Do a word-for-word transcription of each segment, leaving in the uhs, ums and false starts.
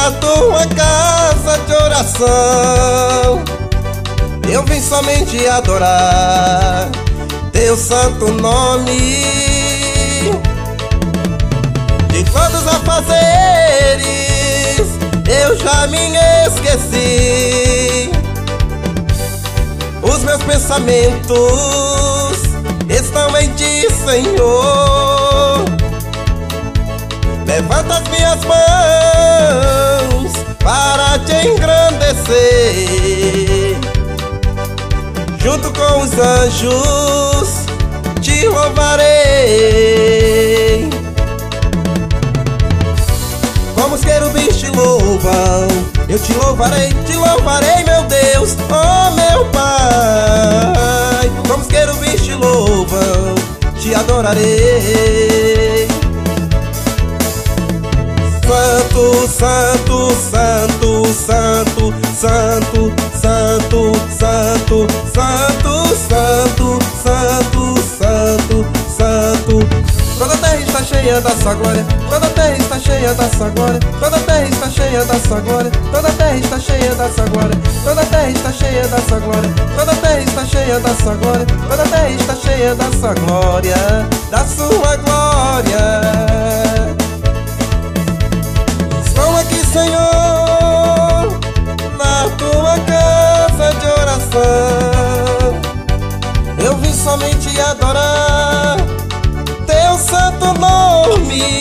na tua casa de oração. Eu vim somente adorar teu santo nome. De todos os afazeres eu já me esqueci. Os meus pensamentos estão em ti, Senhor. Levanta as minhas mãos para te engrandecer. Junto com os anjos te louvarei. Como os querubins te louvam, eu te louvarei, te louvarei, meu Deus, oh meu Pai. Como os querubins te louvam, te adorarei. Santo, santo, santo, santo, santo, santo, santo, santo, santo, santo, santo, santo. Toda a terra está cheia da sua glória, toda a terra está cheia da sua glória, toda a terra está cheia da sua glória, toda a terra está cheia da sua glória, toda a terra está cheia da sua glória, toda a terra está cheia da sua glória, toda a terra está cheia da sua glória, da sua glória. Estou aqui, Senhor, na tua casa de oração. Eu vim somente adorar teu santo nome.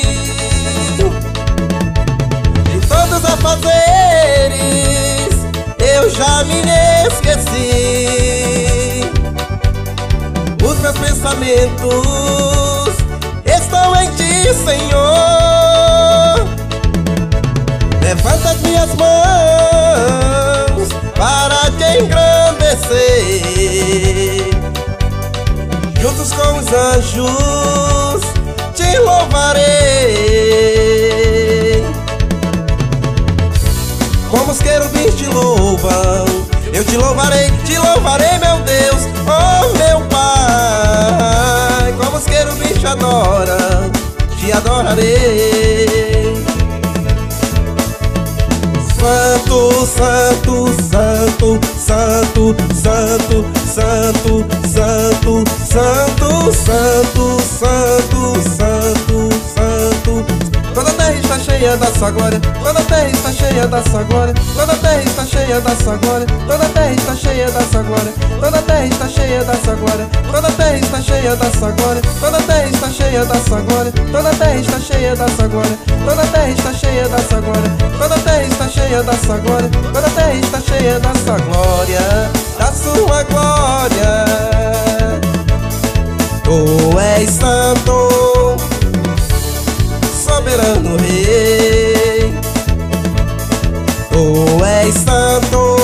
De todos os afazeres eu já me esqueci. Os meus pensamentos estão em ti, Senhor. Levanta as minhas mãos para te engrandecer. Juntos com os anjos te louvarei. Como os querubins te louvam, eu te louvarei, te louvarei, meu Deus, oh meu Pai. Como os querubins te adoram, te adorarei. Santo, santo, santo, santo, santo, santo, santo, santo, santo, santo, santo, santo. Toda a terra está cheia da sua glória, toda a terra está cheia da sua glória, toda a terra está cheia da sua glória, toda a terra está cheia da sua glória, toda a terra está cheia da sua glória, toda a terra está cheia da sua glória, toda a terra está cheia da sua glória, toda a terra está cheia da sua glória, toda a terra está cheia da sua glória, toda a terra está cheia da sua glória, toda a terra está cheia da sua glória, da sua glória. Tu és santo, soberano Rei. Tu és santo,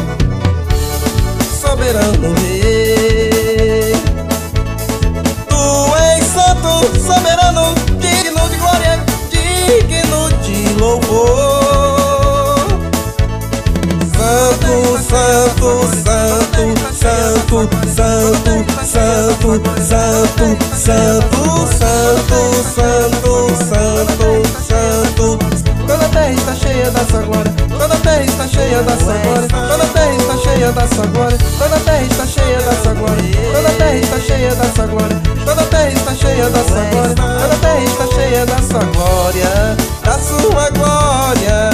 soberano Rei. Tu és santo, soberano, digno de glória, digno de louvor. Santo, santo, santo, santo, santo, santo, santo, santo, santo, santo, santo, santo. Toda a terra está cheia da sua glória, toda a terra está cheia da sua glória, toda a terra está cheia da sua glória, toda a terra está cheia da sua glória, toda a terra está cheia da sua glória, toda a terra está cheia da sua glória, toda a terra está cheia da sua glória, da sua glória.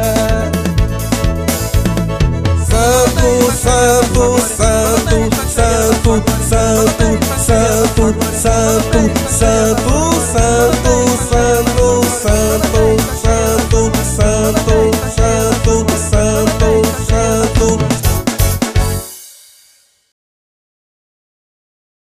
Santo, santo, santo, santo, santo, santo, santo, santo, santo.